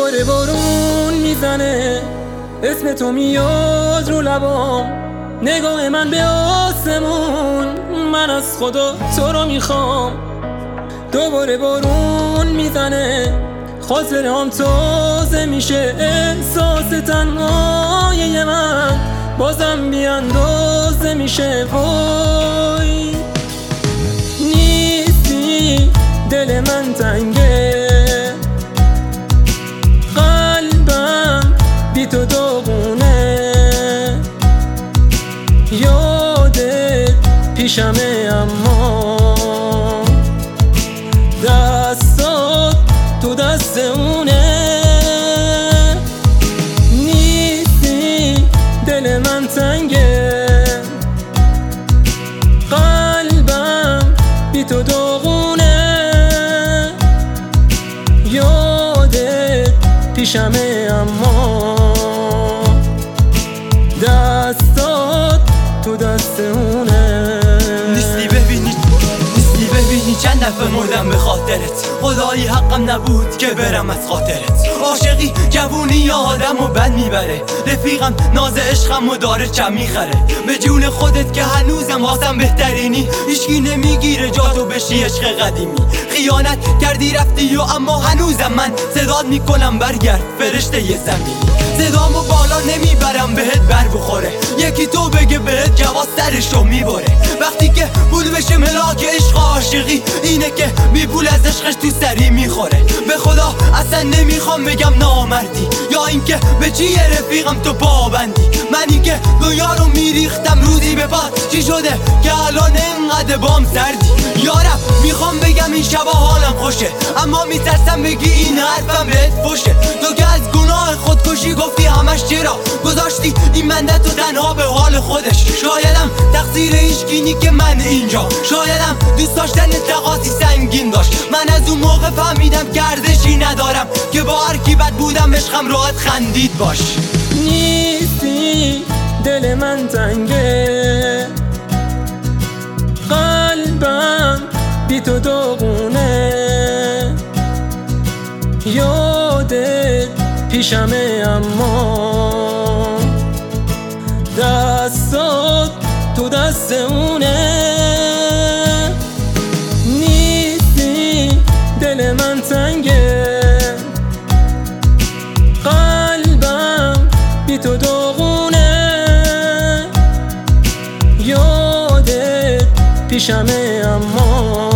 دوباره بارون میزنه، اسم تو میاد رو لبام، نگاه من به آسمون، من از خدا تو رو میخوام. دوباره بارون میزنه، خاطره هم تازه میشه، احساس تنهایی من بازم بیاندازه میشه. وای نیستی، دل من تنگه، قلبم بی تو داغونه، یادت پیشمه اما دستات تو دست اونه. نیستی، دل من تنگه، قلبم بی تو داغونه، یادت پیشمه اما دستات تو دست اونه. نیستی ببینی چند دفعه مردم به خاطرت، خدایی حقم نبود که برم از خاطرت. عاشقی جوونی یا آدم و بد میبره، رفیقم ناز عشقم و داره چم میخره. به جون خودت که هنوزم واسم بهترینی، هیچکی نمیگیره جاتو بشی عشق قدیمی. خیانت کردی رفتی و اما هنوزم من صدات میکنم برگرد فرشته ی زمینی. صدامو بالا نمیبرم بهت بر بخوره، یکی تو بگه بهت جواز سرشو میبره. وقتی که پول بشه ملاک عشق عاشقی، اینه که بی پول از عشقش تو سری میخوره. به خدا اصلا نمیخوام بگم نامردی، یا اینکه به چی رفیقم تو پابندی. منی که دنیا رو میریختم روزی به بعد، چی شده که الان انقدر بام سردی؟ یارم میخوام بگم این شبا حالم خوشه، اما میترسم بگی این حرفم بهت فوشه. تو که از گناه خودکشی گفتی همش، چرا گذاشتی این منده تو تنها به حال خودش؟ شایدم تقصیر هیچکی که من اینجا، شایدم دوست داشتن تقاضی سنگین داشت. من از اون موقع فهمیدم که ارزشی ندارم، که با هر کی بد بودم عشقم راحت خندید باش. نیستی، دل من تنگه، قلبم بی تو داغونه، یادت پیشمه اما دستات تو دست اونه. نیستی، دل من تنگه، قلبم بی تو داغونه، یادت پیشمه اما